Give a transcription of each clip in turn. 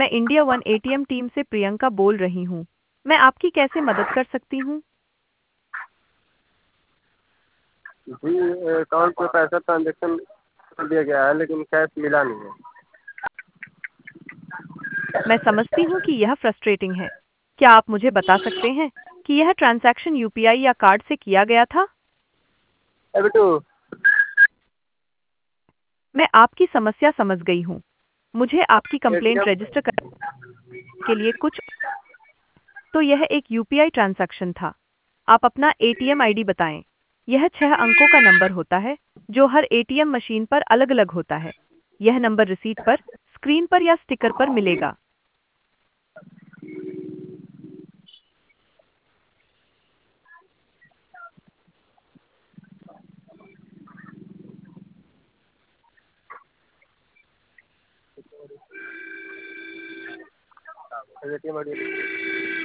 मैं India one ATM team से प्रियंका बोल रही हूँ। मैं आपकी कैसे मदद कर सकती हूँ? जी, अकाउंट में पैसा ट्रांजेक्शन कर दिया गया है लेकिन कैश मिला नहीं है। मैं समझती हूँ कि यह फ्रस्ट्रेटिंग है। क्या आप मुझे बता सकते हैं कि यह ट्रांजैक्शन यूपीआई या कार्ड से किया गया था? बिट्टू। मैं आपकी समस्या समझ गई हूँ। मुझे आपकी कंप्लेंट एटीएम। रजिस्टर करने के लिए कुछ तो यह एक यूपीआई ट्रांजैक्शन था। आप अपना एटीएम आईडी बताएं। यह 6 अंकों का नंबर होता है जो हर एटीएम मशीन पर अलग-अलग होता है। यह नंबर रिसीट पर, स्क्रीन पर या स्टिकर पर मिलेगा। ATM I D.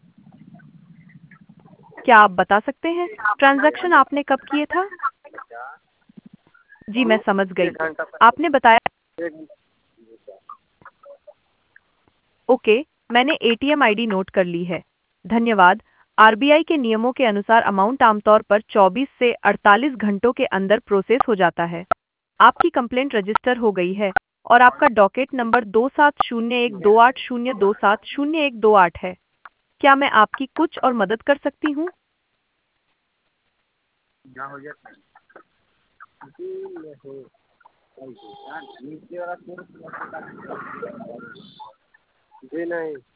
क्या आप बता सकते हैं ट्रांजैक्शन आपने कब किए था? जी मैं समझ गई। 1 घंटा आपने बताया पहले। ओके, मैंने एटीएम आईडी नोट कर ली है। धन्यवाद। आरबीआई के नियमों के अनुसार अमाउंट आमतौर पर 24 से 48 घंटों के अंदर प्रोसेस हो जाता है। आपकी कंप्लेंट रजिस्टर हो गई है और आपका डॉकेट नंबर 2701280270270128 है। क्या मैं आपकी कुछ और मदद कर सकती हूँ? ना हो गया। जी नहीं। नीचे वाला जी नहीं।